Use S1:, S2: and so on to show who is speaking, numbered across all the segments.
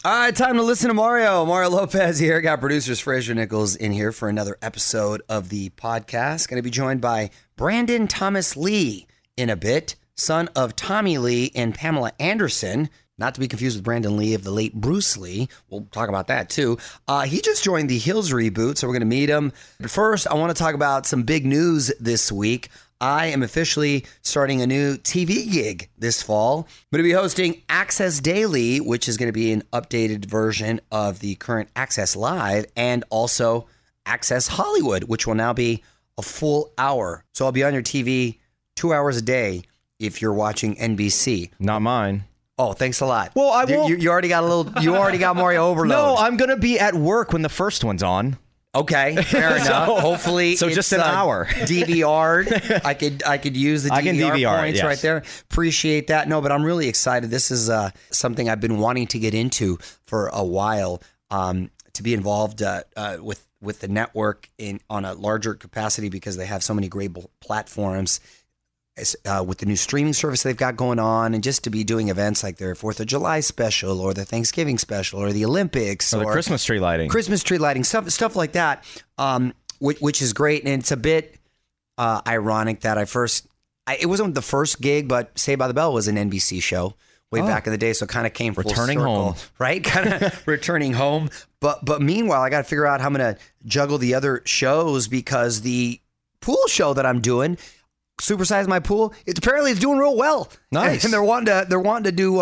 S1: All right, time to listen to Mario. Mario Lopez here. Got producers Fraser Nichols in here for another episode of the podcast. Going to be joined by Brandon Thomas Lee in a bit, son of Tommy Lee and Pamela Anderson. Not to be confused with Brandon Lee of the late Bruce Lee. We'll talk about that too. He just joined the Hills reboot, so we're going to meet him. But first, I want to talk about some big news this week. I am officially starting a new TV gig this fall. I'm going to be hosting Access Daily, which is going to be an updated version of the current Access Live, and also Access Hollywood, which will now be a full hour. So I'll be on your TV 2 hours a day if you're watching NBC.
S2: Not mine.
S1: Oh, thanks a lot.
S2: Well, I won't.
S1: You already got a little. You already got Mario overload.
S2: No, I'm going to be at work when the first one's on.
S1: Okay, fair enough. Hopefully,
S2: so just an hour.
S1: DVR'd. I could use the DVR points
S2: yes.
S1: right there. Appreciate that. No, but I'm really excited. This is something I've been wanting to get into for a while. To be involved with the network on a larger capacity because they have so many great platforms. With the new streaming service they've got going on, and just to be doing events like their 4th of July special or the Thanksgiving special or the Olympics
S2: or the Christmas tree lighting,
S1: stuff like that, which is great. And it's a bit ironic that it wasn't the first gig, but Saved by the Bell was an NBC show way back in the day, so it kind of came full
S2: returning
S1: circle,
S2: home,
S1: right? Kind of returning home. But meanwhile, I got to figure out how I'm going to juggle the other shows because the pool show that I'm doing, Supersize My Pool, it's doing real well.
S2: Nice.
S1: And they're wanting to do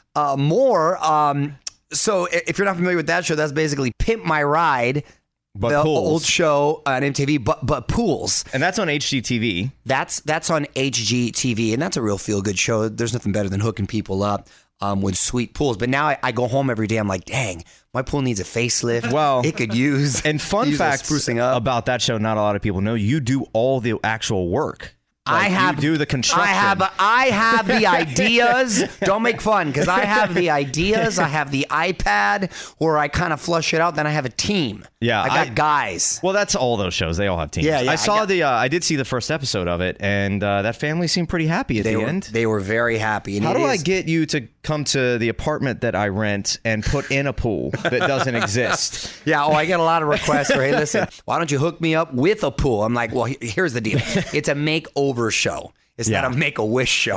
S1: more. So if you're not familiar with that show, that's basically Pimp My Ride,
S2: but
S1: the
S2: pools.
S1: old show on MTV, but pools.
S2: And that's on HGTV.
S1: That's on HGTV, and that's a real feel-good show. There's nothing better than hooking people up with sweet pools. But now I go home every day, I'm like, dang, my pool needs a facelift.
S2: Well,
S1: it could use
S2: and fun facts
S1: sprucing up.
S2: About that show, not a lot of people know, you do all the actual work. You do the construction.
S1: I have the ideas. Don't make fun, because I have the ideas. I have the iPad where I kind of flush it out. Then I have a team.
S2: Yeah,
S1: I got guys.
S2: Well, that's all those shows. They all have teams.
S1: Yeah.
S2: I did see the first episode of it, and that family seemed pretty happy at the end.
S1: They were very happy. And
S2: how do I get you to come to the apartment that I rent and put in a pool that doesn't exist?
S1: Yeah. I get a lot of requests for, hey, listen, why don't you hook me up with a pool? I'm like, well, here's the deal. It's a makeover show. It's not a Make-A-Wish show.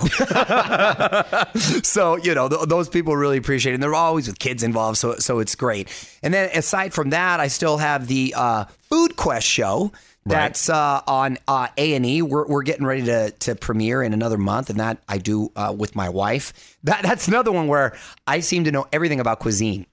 S1: So, those people really appreciate it. And they're always with kids involved, so it's great. And then aside from that, I still have the Food Quest show. That's on A&E. We're getting ready to premiere in another month, and that I do with my wife. That's another one where I seem to know everything about cuisine.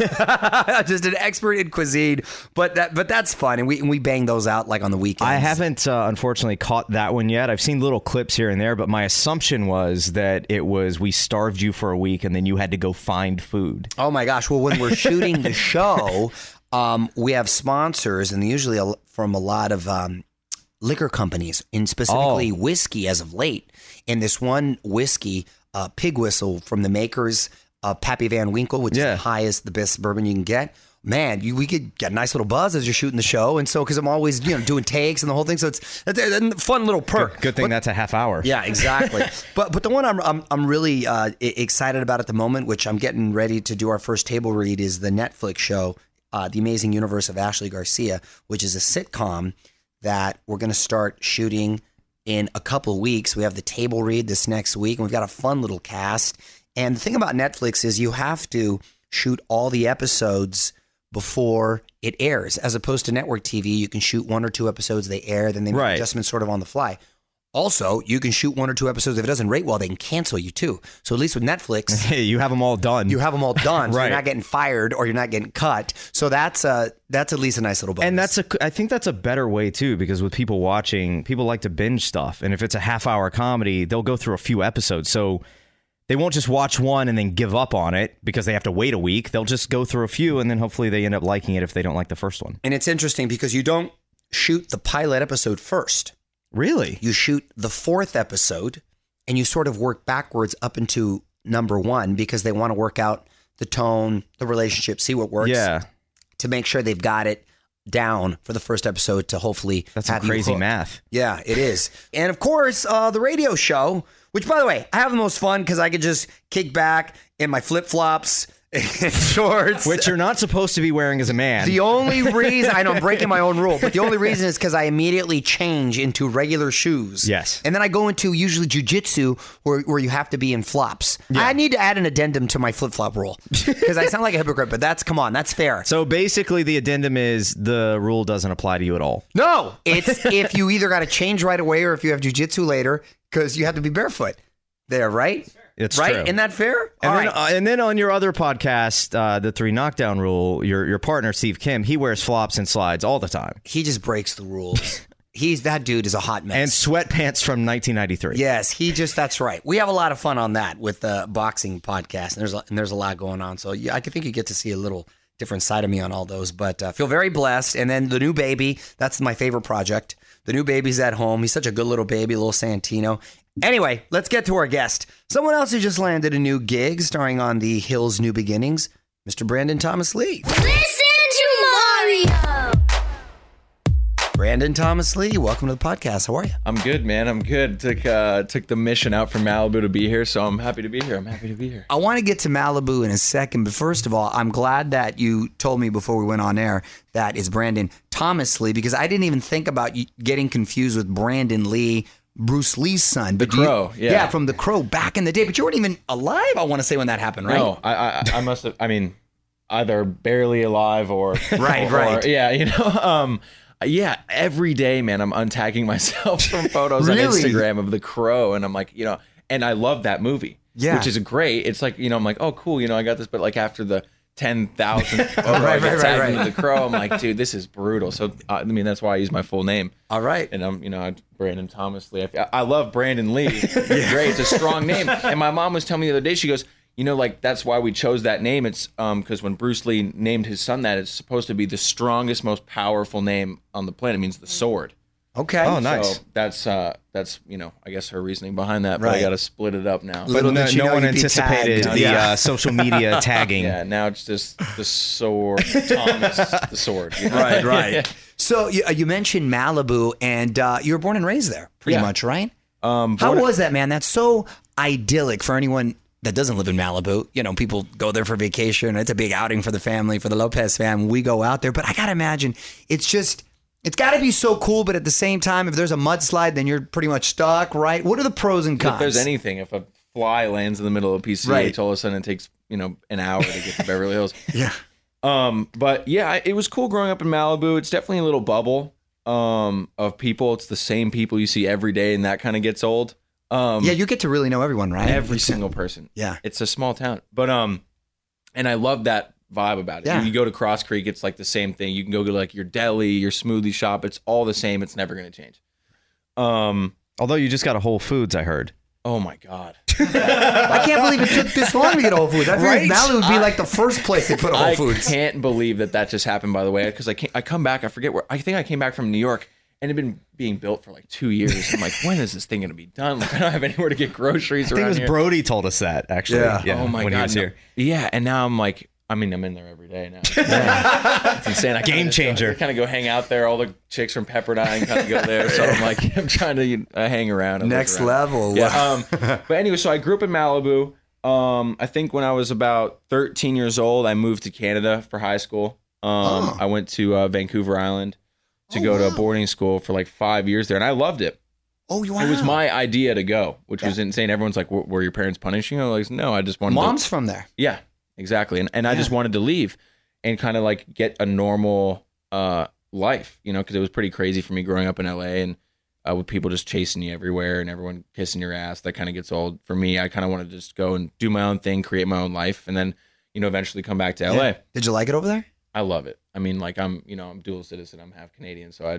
S1: Just an expert in cuisine, but that's fun, and we bang those out like on the weekends.
S2: I haven't unfortunately caught that one yet. I've seen little clips here and there, but my assumption was that we starved you for a week, and then you had to go find food.
S1: Oh my gosh! Well, when we're shooting the show. We have sponsors, and usually from a lot of liquor companies, and specifically whiskey as of late. And this one whiskey, Pig Whistle, from the makers of Pappy Van Winkle, which is the highest, the best bourbon you can get. Man, we could get a nice little buzz as you're shooting the show, and so because I'm always doing takes and the whole thing, so it's a fun little perk.
S2: Good thing that's a half hour.
S1: Yeah, exactly. but the one I'm really excited about at the moment, which I'm getting ready to do our first table read, is the Netflix show. The Amazing Universe of Ashley Garcia, which is a sitcom that we're going to start shooting in a couple of weeks. We have the table read this next week, and we've got a fun little cast. And the thing about Netflix is you have to shoot all the episodes before it airs, as opposed to network TV. You can shoot 1 or 2 episodes, they air, then they make adjustments sort of on the fly. Also, you can shoot 1 or 2 episodes. If it doesn't rate well, they can cancel you too. So at least with Netflix,
S2: you have them all done.
S1: So you're not getting fired or you're not getting cut. So that's at least a nice little bonus.
S2: And I think that's a better way too, because with people watching, people like to binge stuff. And if it's a half-hour comedy, they'll go through a few episodes. So they won't just watch one and then give up on it because they have to wait a week. They'll just go through a few, and then hopefully they end up liking it if they don't like the first one.
S1: And it's interesting because you don't shoot the pilot episode first.
S2: Really?
S1: You shoot the 4th episode, and you sort of work backwards up into number 1 because they want to work out the tone, the relationship, see what works.
S2: Yeah.
S1: To make sure they've got it down for the first episode to hopefully
S2: That's some crazy math.
S1: Yeah, it is. And of course, the radio show, which, by the way, I have the most fun because I could just kick back in my flip-flops shorts.
S2: Which you're not supposed to be wearing as a man.
S1: The only reason, I know I'm breaking my own rule, but the only reason is because I immediately change into regular shoes.
S2: Yes.
S1: And then I go into usually jujitsu where you have to be in flops. Yeah. I need to add an addendum to my flip-flop rule because I sound like a hypocrite, but that's fair.
S2: So basically the addendum is the rule doesn't apply to you at all.
S1: No, it's if you either got to change right away or if you have jujitsu later because you have to be barefoot there, right?
S2: It's
S1: right?
S2: true.
S1: Isn't that fair?
S2: And then on your other podcast, the 3 Knockdown Rule, your partner, Steve Kim, he wears flops and slides all the time.
S1: He just breaks the rules. That dude is a hot mess.
S2: And sweatpants from 1993.
S1: Yes, that's right. We have a lot of fun on that with the boxing podcast, and there's a lot going on. So I think you get to see a little different side of me on all those, but feel very blessed. And then the new baby, that's my favorite project. The new baby's at home. He's such a good little baby, little Santino. Anyway, let's get to our guest. Someone else who just landed a new gig starring on The Hills New Beginnings, Mr. Brandon Thomas Lee.
S3: Listen to Mario!
S1: Brandon Thomas Lee, welcome to the podcast. How are you?
S4: I'm good, man. I'm good. Took the mission out from Malibu to be here, so I'm happy to be here.
S1: I want to get to Malibu in a second, but first of all, I'm glad that you told me before we went on air that is Brandon Thomas Lee, because I didn't even think about you getting confused with Brandon Lee, Bruce Lee's son.
S4: But The Crow, yeah,
S1: from The Crow back in the day. But you weren't even alive, I want to say, when that happened, right?
S4: No, I must have. I mean, either barely alive or
S1: right.
S4: Yeah, you know. Yeah, every day, man, I'm untagging myself from photos on Instagram of The Crow, and I'm like, you know, and I love that movie, which is great. It's like, you know, I'm like, oh, cool, you know, I got this, but like after the 10,000 photo I get tagged into The Crow, I'm like, dude, this is brutal. So, I mean, that's why I use my full name.
S1: All right.
S4: And I'm, you know, Brandon Thomas Lee. I love Brandon Lee. It's great. It's a strong name. And my mom was telling me the other day, she goes, you know, like, that's why we chose that name. It's because when Bruce Lee named his son that, it's supposed to be the strongest, most powerful name on the planet. It means the sword.
S1: Okay.
S2: Oh, nice.
S4: So that's you know, I guess her reasoning behind that. But I got to split it up now.
S2: But no one anticipated the social media tagging.
S4: Yeah, now it's just the sword, Thomas, the sword. You know?
S1: Right. So you mentioned Malibu, and you were born and raised there, pretty much, right? How was that, man? That's so idyllic for anyone that doesn't live in Malibu. You know, people go there for vacation. It's a big outing for the family, for the Lopez family. We go out there. But I got to imagine, it's got to be so cool. But at the same time, if there's a mudslide, then you're pretty much stuck, right? What are the pros and cons?
S4: If there's anything, if a fly lands in the middle of PCH, all of a sudden it takes, you know, an hour to get to Beverly Hills.
S1: Yeah.
S4: But yeah, it was cool growing up in Malibu. It's definitely a little bubble of people. It's the same people you see every day, and that kind of gets old.
S1: Yeah, you get to really know everyone, right?
S4: Every single person.
S1: Yeah.
S4: It's a small town. But and I love that vibe about it.
S1: Yeah.
S4: You go to Cross Creek, it's like the same thing. You can go to like your deli, your smoothie shop. It's all the same. It's never going to change.
S2: Although you just got a Whole Foods, I heard.
S4: Oh my God.
S1: I can't believe it took this long to get a Whole Foods. I figured Malibu would be like the first place they put a Whole Foods.
S4: I can't believe that just happened, by the way, because I come back, I forget where, I think I came back from New York, and it had been being built for like 2 years. I'm like, when is this thing going to be done? Like, I don't have anywhere to get groceries around here.
S2: I think it was Brody told us that, actually.
S1: Yeah.
S4: Oh my
S2: when
S4: God.
S2: he was here.
S4: Yeah, and now I'm like, I mean, I'm in there every day now. It's insane.
S2: Game changer.
S4: I kind of go hang out there. All the chicks from Pepperdine kind of go there. So I'm like, I'm trying to hang around. And
S1: Next level.
S4: Yeah. But anyway, so I grew up in Malibu. I think when I was about 13 years old, I moved to Canada for high school. I went to Vancouver Island to go to a boarding school for like 5 years there, and I loved it.
S1: Oh, wow.
S4: It was my idea to go, which was insane. Everyone's like, were your parents punishing you? I was like, no, I just wanted
S1: Mom's from there.
S4: Yeah, exactly. And I just wanted to leave and kind of like get a normal life, you know, because it was pretty crazy for me growing up in LA and with people just chasing you everywhere and everyone kissing your ass. That kind of gets old. For me, I kind of wanted to just go and do my own thing, create my own life, and then, you know, eventually come back to LA.
S1: Yeah. Did you like it over there?
S4: I love it. I mean, like I'm dual citizen. I'm half Canadian, so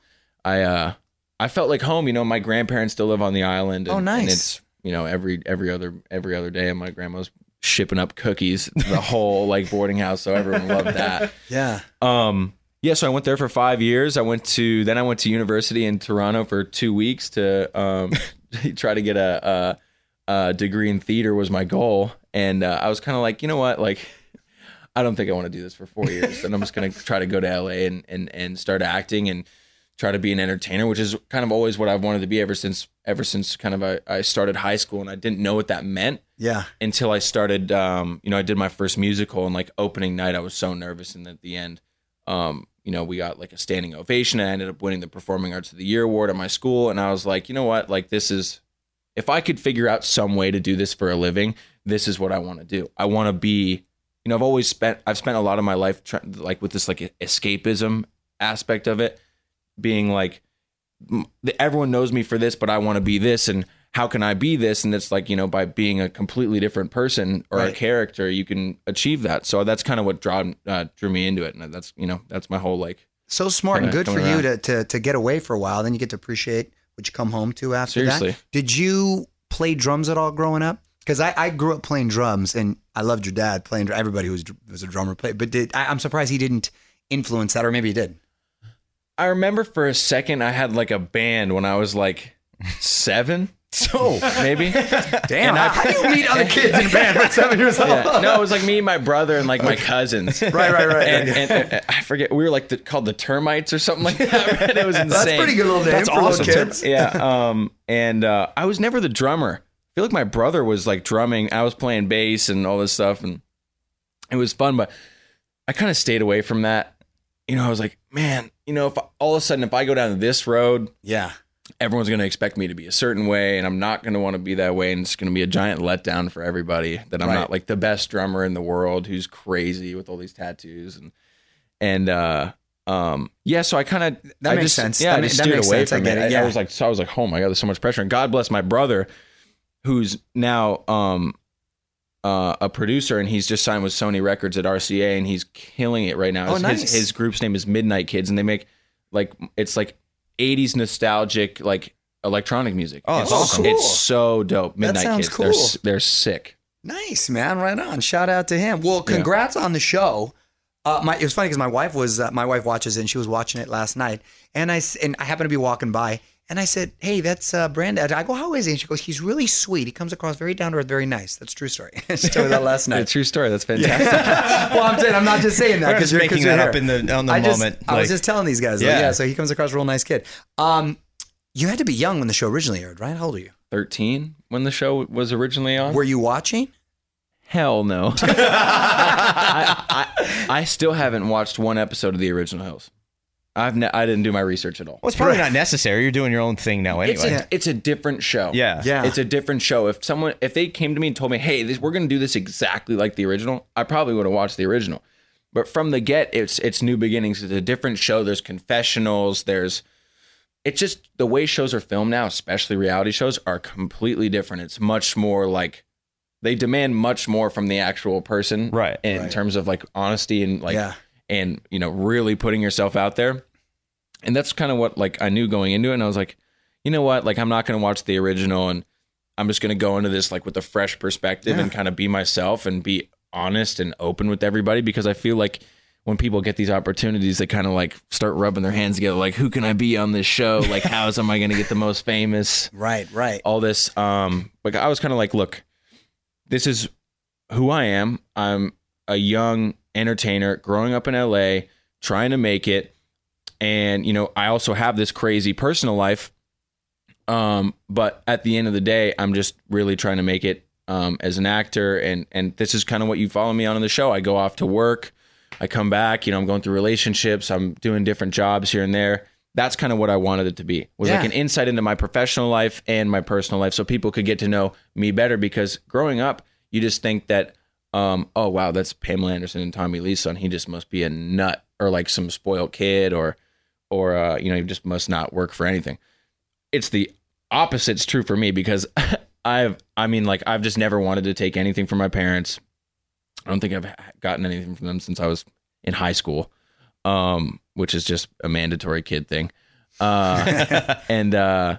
S4: I felt like home. You know, my grandparents still live on the island. And,
S1: nice.
S4: And it's, you know, every other day, and my grandma's shipping up cookies to the whole like boarding house, so everyone loved that.
S1: Yeah.
S4: Yeah. So I went there for 5 years. I went to university in Toronto for 2 weeks to try to get a degree in theater was my goal, and I was kind of like, you know what, like, I don't think I want to do this for 4 years, and I'm just gonna try to go to LA and start acting and try to be an entertainer, which is kind of always what I've wanted to be ever since kind of I started high school, and I didn't know what that meant.
S1: Yeah.
S4: Until I started, I did my first musical, and like opening night, I was so nervous, and at the end, we got like a standing ovation, and I ended up winning the Performing Arts of the Year award at my school, and I was like, you know what, like this is, if I could figure out some way to do this for a living, this is what I want to do. I want to be, I've spent a lot of my life like with this like escapism aspect of it, being like, everyone knows me for this, but I want to be this, and how can I be this? And it's like, by being a completely different person or a character, you can achieve that. So that's kind of what drew me into it. And that's my whole like.
S1: So smart and good for you to get away for a while. Then you get to appreciate what you come home to after
S4: Seriously.
S1: that. Did you play drums at all growing up? Because I grew up playing drums, and I loved your dad playing. Everybody who was a drummer played. But I'm surprised he didn't influence that, or maybe he did.
S4: I remember for a second I had like a band when I was like 7.
S1: So
S4: maybe.
S1: Damn. How do you meet other kids in a band at 7 years old?
S4: Yeah. No, it was like me and my brother and like my cousins.
S1: Right.
S4: And I forget, we were like called the Termites or something like that. Right? It was insane.
S1: That's a pretty good little name for
S2: awesome.
S1: little kids.
S4: Yeah. And I was never the drummer. I feel like my brother was like drumming. I was playing bass and all this stuff, and it was fun, but I kind of stayed away from that. I was like, man, if all of a sudden if I go down this road,
S1: yeah,
S4: everyone's going to expect me to be a certain way, and I'm not going to want to be that way, and it's going to be a giant letdown for everybody that I'm not like the best drummer in the world who's crazy with all these tattoos and so I kind of
S1: makes sense.
S4: Yeah, I just steered away from it.
S1: Yeah.
S4: I was like, oh my God, there's so much pressure. And God bless my brother, who's now a producer, and he's just signed with Sony Records at RCA, and he's killing it right now.
S1: Oh, nice.
S4: His group's name is Midnight Kids, and they make it's like 80s nostalgic like electronic music.
S2: Oh,
S4: it's
S2: awesome.
S1: Cool.
S4: It's so dope. Midnight
S1: sounds
S4: Kids.
S1: cool.
S4: They're sick.
S1: Nice, man. Right on. Shout out to him. Well, congrats on the show. It was funny because my wife watches it, and she was watching it last night, and I happened to be walking by, and I said, "Hey, that's Brandon." I go, "How is he?" And she goes, "He's really sweet. He comes across very down to earth, very nice." That's a true story. She told me that last night.
S4: True story. That's fantastic.
S1: Well, I'm not just saying that
S2: We're just making that up on the moment.
S1: I was just telling these guys.
S2: Yeah.
S1: So he comes across a real nice kid. You had to be young when the show originally aired, right? How old are you?
S4: 13 when the show was originally on.
S1: Were you watching?
S4: Hell no. I still haven't watched one episode of the original Hills. I didn't do my research at all.
S2: Well, it's probably not necessary. You're doing your own thing now anyway.
S4: It's a different show.
S2: Yeah.
S4: It's a different show. If they came to me and told me, hey, we're going to do this exactly like the original, I probably would have watched the original. But from the get, it's new beginnings. It's a different show. There's confessionals. It's just the way shows are filmed now, especially reality shows, are completely different. It's much more like they demand much more from the actual person,
S2: right?
S4: In terms of like honesty and and really putting yourself out there. And that's kind of what like I knew going into it. And I was like, you know what? Like I'm not going to watch the original, and I'm just going to go into this like with a fresh perspective and kind of be myself and be honest and open with everybody, because I feel like when people get these opportunities, they kind of like start rubbing their hands together. Like, who can I be on this show? Like, how am I going to get the most famous?
S1: Right.
S4: All this. Like I was kind of like, look, this is who I am. I'm a young entertainer growing up in LA, trying to make it. And, I also have this crazy personal life. But at the end of the day, I'm just really trying to make it as an actor. And this is kind of what you follow me on in the show. I go off to work. I come back, I'm going through relationships. I'm doing different jobs here and there. That's kind of what I wanted it to be. Was like an insight into my professional life and my personal life, so people could get to know me better. Because growing up, you just think that, oh, wow, that's Pamela Anderson and Tommy Lee's son. He just must be a nut, or like some spoiled kid, or he just must not work for anything. It's the opposite's true for me, because I've just never wanted to take anything from my parents. I don't think I've gotten anything from them since I was in high school, which is just a mandatory kid thing. And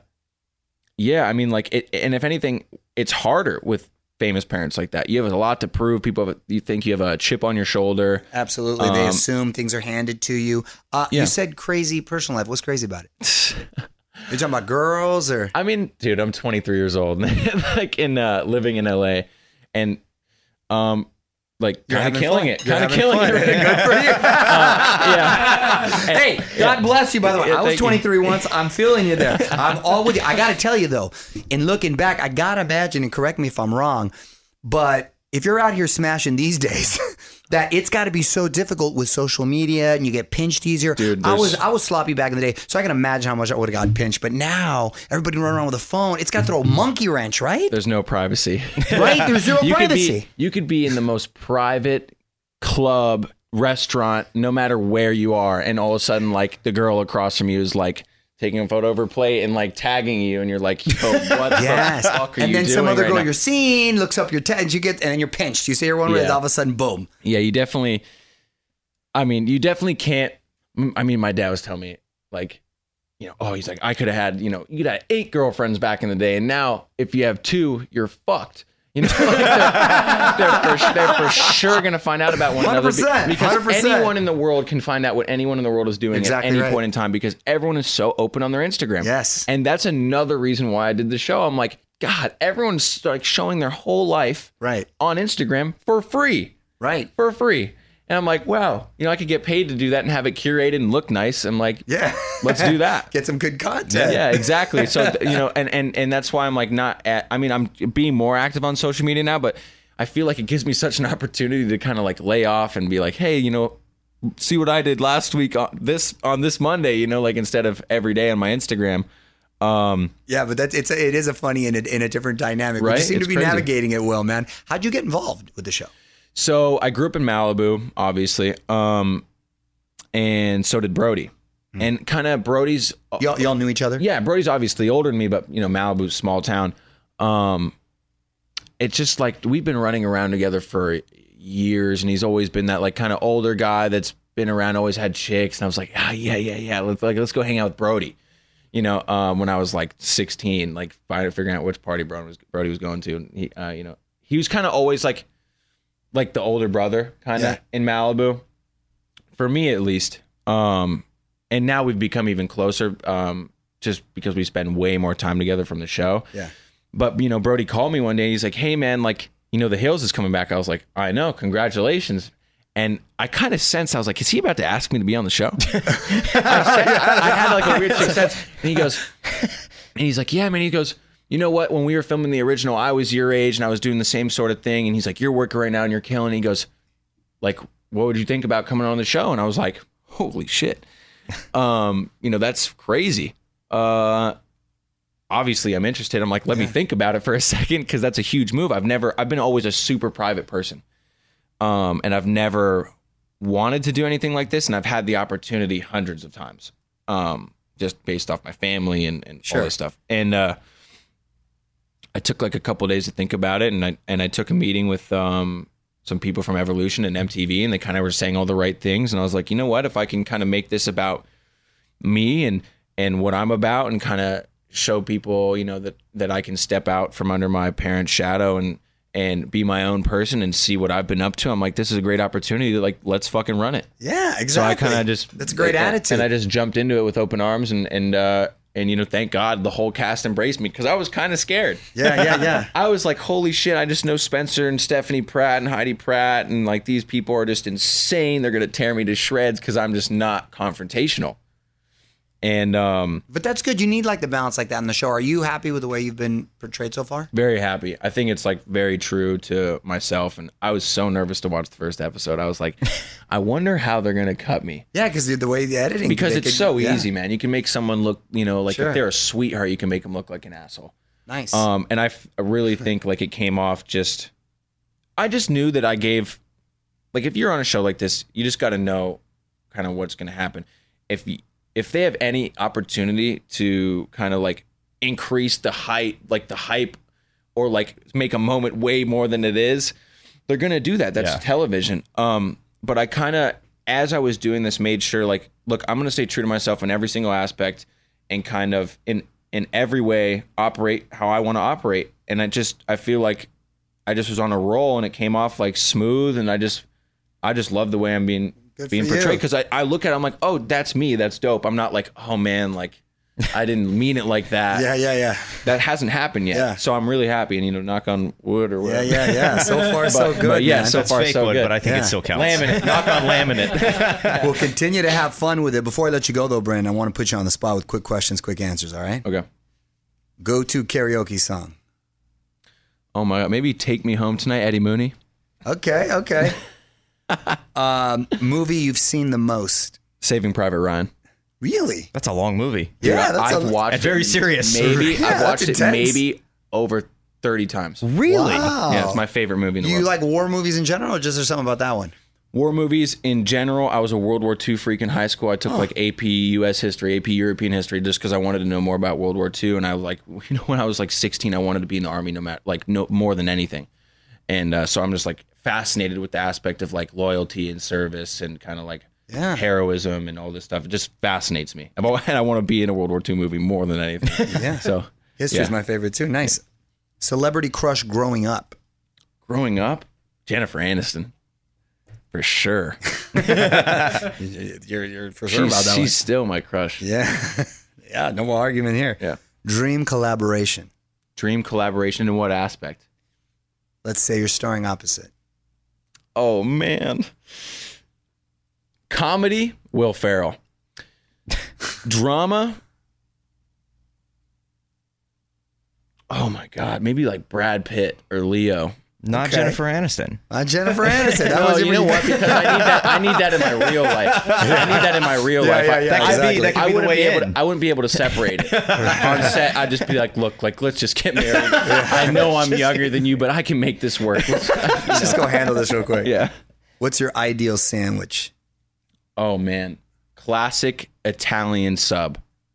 S4: if anything, it's harder with famous parents like that. You have a lot to prove. You think you have a chip on your shoulder.
S1: Absolutely. They assume things are handed to you. You said crazy personal life. What's crazy about it? You're talking about girls, or?
S4: I mean, dude, I'm 23 years old, like living in LA, and like
S1: You're
S4: kind of
S1: having
S4: killing
S1: fun.
S4: it.
S1: You're
S4: Kind of
S1: having
S4: killing
S1: fun.
S4: it.
S1: Good for you.
S4: Yeah.
S1: Hey, God bless you, by the way.
S4: Yeah,
S1: I was
S4: thank you.
S1: 23 once. I'm feeling you there. I'm all with you. I got to tell you, though, in looking back, I got to imagine, and correct me if I'm wrong, but if you're out here smashing these days, that it's got to be so difficult with social media and you get pinched easier.
S4: Dude,
S1: I was sloppy back in the day, so I can imagine how much I would have gotten pinched. But now, everybody running around with a phone, it's got to throw a monkey wrench, right?
S4: There's no privacy.
S1: Right? There's zero privacy.
S4: You could be in the most private club, restaurant, no matter where you are, and all of a sudden, like, the girl across from you is like taking a photo of her plate and like tagging you, and you're like, yo, what
S1: Yes.
S4: the fuck are
S1: And
S4: you
S1: then
S4: doing
S1: some other
S4: right
S1: girl
S4: now?
S1: you're seeing looks up your and you get, and then you're pinched. You say you're one way,
S4: Yeah.
S1: all of a sudden, boom.
S4: Yeah, you definitely. I mean, you definitely can't. I mean, my dad was telling me, like, you know, oh, he's like, I could have had, you know, you could have 8 girlfriends back in the day, and now if you have 2, you're fucked. You know, they're for sure going to find out about one another
S1: 100%,
S4: because
S1: 100%.
S4: anyone in the world can find out what anyone in the world is doing
S1: Exactly
S4: at any
S1: right.
S4: point in time because everyone is so open on their Instagram.
S1: Yes.
S4: And that's another reason why I did the show. I'm like, God, everyone's like showing their whole life
S1: Right.
S4: on Instagram for free.
S1: Right.
S4: For free. And I'm like, wow, you know, I could get paid to do that and have it curated and look nice. I'm like,
S1: Yeah.
S4: let's do that.
S1: Get some good content.
S4: Yeah, exactly. So, you know, and that's why I'm like I mean, I'm being more active on social media now, but I feel like it gives me such an opportunity to kind of like lay off and be like, hey, you know, see what I did last week on this Monday, you know, like instead of every day on my Instagram.
S1: Yeah, but it is a funny in a different dynamic. But
S4: Right?
S1: you seem
S4: It's
S1: to be
S4: crazy.
S1: navigating it well, man. How'd you get involved with the show?
S4: So I grew up in Malibu, obviously. And so did Brody. And kind of Brody's
S1: Y'all knew each other?
S4: Yeah, Brody's obviously older than me, but you know, Malibu's a small town. It's just like we've been running around together for years, and he's always been that like kind of older guy that's been around, always had chicks, and I was like, yeah, let's go hang out with Brody. You know, when I was like 16, like figuring out which party Brody was going to, and he, you know, he was kind of always like the older brother kind of in Malibu, for me at least. And now we've become even closer, just because we spend way more time together from the show.
S1: Yeah.
S4: But, you know, Brody called me one day. He's like, hey, man, like, you know, The Hills is coming back. I was like, I know. Congratulations. And I kind of sensed, I was like, is he about to ask me to be on the show? I had like a weird sixth sense. And he goes, and he's like, yeah, man. He goes, you know what? When we were filming the original, I was your age and I was doing the same sort of thing. And he's like, you're working right now and you're killing. He goes, like, what would you think about coming on the show? And I was like, holy shit. You know, that's crazy. Obviously I'm interested. I'm like, let me think about it for a second, because that's a huge move. I've been always a super private person. And I've never wanted to do anything like this, and I've had the opportunity hundreds of times. Just based off my family and all this stuff. And I took like a couple of days to think about it, and I took a meeting with some people from Evolution and MTV, and they kind of were saying all the right things. And I was like, you know what? If I can kind of make this about me and what I'm about, and kind of show people, you know, that I can step out from under my parents' shadow and be my own person and see what I've been up to. I'm like, this is a great opportunity to like, let's fucking run it.
S1: Yeah, exactly.
S4: So I kind of just,
S1: that's a great attitude.
S4: And I just jumped into it with open arms, and you know, thank God the whole cast embraced me, because I was kind of scared.
S1: Yeah.
S4: I was like, holy shit, I just know Spencer and Stephanie Pratt and Heidi Pratt, and like these people are just insane. They're going to tear me to shreds because I'm just not confrontational. And
S1: but that's good. You need like the balance like that in the show. Are you happy with the way you've been portrayed so far?
S4: very happy. I think it's like very true to myself, and I was so nervous to watch the first episode. I was like, I wonder how they're going to cut me.
S1: Yeah, because the way the editing.
S4: Because
S1: they
S4: it's
S1: could-
S4: so
S1: yeah.
S4: easy, man. You can make someone look, you know, like
S1: Sure.
S4: if they're a sweetheart, you can make them look like an asshole.
S1: Nice.
S4: And I really think like it came off I just knew that I gave, like if you're on a show like this, you just got to know kind of what's going to happen. If they have any opportunity to kind of like increase the hype, or like make a moment way more than it is, they're going to do that. That's television. But I kind of, as I was doing this, made sure like, look, I'm going to stay true to myself in every single aspect, and kind of in every way operate how I want to operate. And I feel like I just was on a roll, and it came off like smooth. And I just love the way I'm being
S1: Good for
S4: portrayed,
S1: you.
S4: because I look at it, I'm like, oh, that's me. That's dope. I'm not like, oh man, like I didn't mean it like that.
S1: Yeah.
S4: That hasn't happened yet.
S1: Yeah.
S4: So I'm really happy, and knock on wood or whatever.
S1: Yeah. So far, so good.
S4: But yeah,
S1: man.
S4: so
S2: That's
S4: far
S2: fake
S4: so
S2: wood,
S4: good.
S2: but I think it still counts.
S4: Laminate. Knock on laminate.
S1: We'll continue to have fun with it. Before I let you go, though, Brandon, I want to put you on the spot with quick questions, quick answers, all right?
S4: Okay.
S1: Go-to karaoke song.
S4: Oh my God. Maybe Take Me Home Tonight, Eddie Mooney.
S1: Okay. Movie you've seen the most.
S4: Saving Private Ryan.
S1: Really?
S2: That's a long movie.
S1: Yeah, that's
S4: I've watched
S2: and very
S4: it
S2: serious.
S4: Maybe
S1: Yeah,
S4: I've watched
S1: that's
S4: it
S1: intense.
S4: maybe over 30 times.
S2: Really?
S1: Wow.
S4: Yeah, it's my favorite movie in the
S1: You
S4: world.
S1: like war movies in general, or just there's something about that one?
S4: War movies in general. I was a World War II freak in high school. I took like AP US history, AP European history, just because I wanted to know more about World War II. And I was like, when I was like 16, I wanted to be in the army, no more than anything. And so I'm just like fascinated with the aspect of like loyalty and service and kind of like heroism and all this stuff. It just fascinates me. And I want to be in a World War II movie more than anything.
S1: Yeah.
S4: So
S1: History's my favorite too. Nice. Celebrity crush growing up.
S4: growing up, Jennifer Aniston. For sure.
S1: You're for sure about that one.
S4: She's still my crush.
S1: Yeah. Yeah, no more argument here.
S4: Yeah.
S1: Dream collaboration.
S4: Dream collaboration in what aspect?
S1: Let's say you're starring opposite.
S4: Oh, man. Comedy, Will Ferrell. Drama, oh my God, maybe like Brad Pitt or Leo.
S2: Not
S1: Okay.
S2: Jennifer Aniston.
S1: Jennifer Aniston. That
S4: No,
S1: was
S4: you know what? Because I need that in my real life. I need that in my real life.
S1: yeah, exactly.
S2: That could
S4: I
S2: be the
S4: wouldn't
S2: way
S4: be able
S2: in.
S4: to, I wouldn't be able to separate it. On set, I'd just be like, look, like let's just get married. I know I'm younger than you, but I can make this work.
S1: Let's just go handle this real quick.
S4: Yeah.
S1: What's your ideal sandwich?
S4: Oh man, classic Italian sub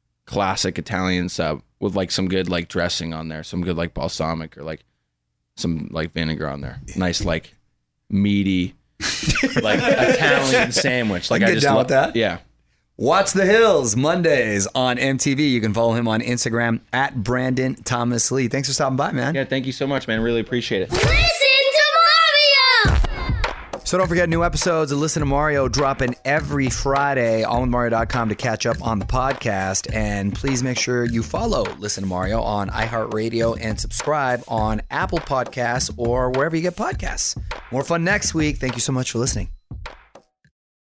S4: with like some good like dressing on there, some good like balsamic or like some like vinegar on there. Nice like meaty like Italian sandwich. Like
S1: I
S4: I
S1: get
S4: just
S1: down
S4: love
S1: with that.
S4: Yeah.
S1: Watch the Hills Mondays on MTV. You can follow him on Instagram at Brandon Thomas Lee. Thanks for stopping by, man.
S4: Yeah, thank you so much, man. Really appreciate it.
S3: Listen to Mario!
S1: So don't forget, new episodes of Listen to Mario dropping every Friday. AllWithMario.com to catch up on the podcast. And please make sure you follow Listen to Mario on iHeartRadio and subscribe on Apple Podcasts or wherever you get podcasts. More fun next week. Thank you so much for listening.